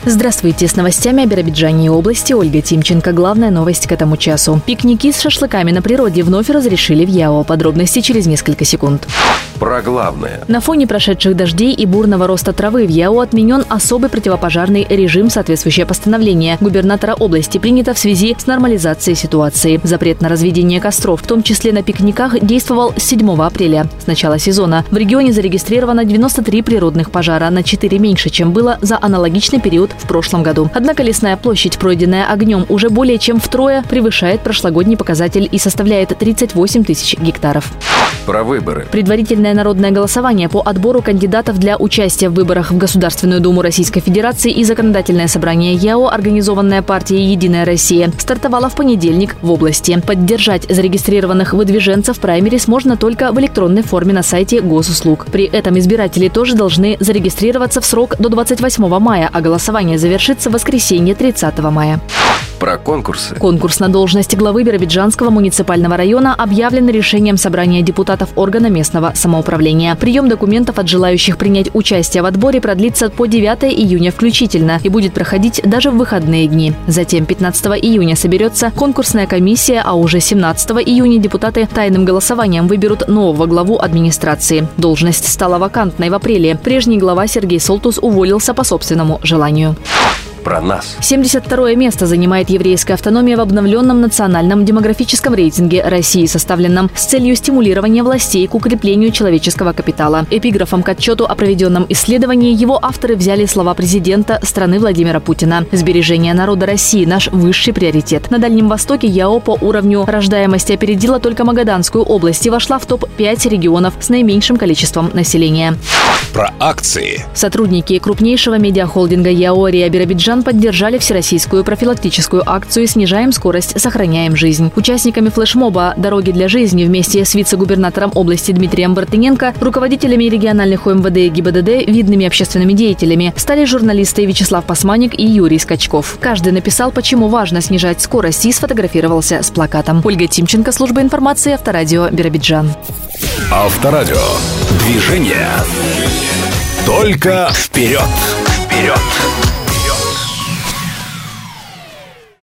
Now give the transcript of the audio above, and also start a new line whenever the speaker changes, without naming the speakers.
Здравствуйте, с новостями о Биробиджане и области Ольга Тимченко. Главная новость к этому часу. Пикники с шашлыками на природе вновь разрешили в Яо. Подробности через несколько секунд.
Про главное.
На фоне прошедших дождей и бурного роста травы в Яо отменен особый противопожарный режим. Соответствующее постановление губернатора области принято в связи с нормализацией ситуации. Запрет на разведение костров, в том числе на пикниках, действовал с 7 апреля. С начала сезона в регионе зарегистрировано 93 природных пожара, на 4 меньше, чем было за аналогичный период в прошлом году. Однако лесная площадь, пройденная огнем, уже более чем втрое превышает прошлогодний показатель и составляет 38 тысяч гектаров.
Про выборы.
Предварительное народное голосование по отбору кандидатов для участия в выборах в Государственную Думу Российской Федерации и Законодательное собрание ЯО, организованное партией «Единая Россия», стартовало в понедельник в области. Поддержать зарегистрированных выдвиженцев праймерис можно только в электронной форме на сайте Госуслуг. При этом избиратели тоже должны зарегистрироваться в срок до 28 мая, а голосование завершится в воскресенье 30 мая.
Про конкурсы.
Конкурс на должность главы Биробиджанского муниципального района объявлен решением собрания депутатов органа местного самоуправления. Прием документов от желающих принять участие в отборе продлится по 9 июня включительно и будет проходить даже в выходные дни. Затем 15 июня соберется конкурсная комиссия, а уже 17 июня депутаты тайным голосованием выберут нового главу администрации. Должность стала вакантной в апреле. Прежний глава Сергей Солтус уволился по собственному желанию.
Про нас.
72-е место занимает еврейская автономия в обновленном национальном демографическом рейтинге России, составленном с целью стимулирования властей к укреплению человеческого капитала. Эпиграфом к отчету о проведенном исследовании его авторы взяли слова президента страны Владимира Путина. «Сбережение народа России – наш высший приоритет». На Дальнем Востоке ЯО по уровню рождаемости опередила только Магаданскую область и вошла в топ-5 регионов с наименьшим количеством населения.
Про акции.
Сотрудники крупнейшего медиахолдинга ЯО «Риа Биробиджан» поддержали всероссийскую профилактическую акцию «Снижаем скорость, сохраняем жизнь». Участниками флешмоба «Дороги для жизни» вместе с вице-губернатором области Дмитрием Бартыненко, руководителями региональных ОМВД и ГИБДД, видными общественными деятелями стали журналисты Вячеслав Пасманик и Юрий Скачков. Каждый написал, почему важно снижать скорость, и сфотографировался с плакатом. Ольга Тимченко, служба информации, Авторадио Биробиджан.
Авторадио. Движение. Только вперед. Вперед.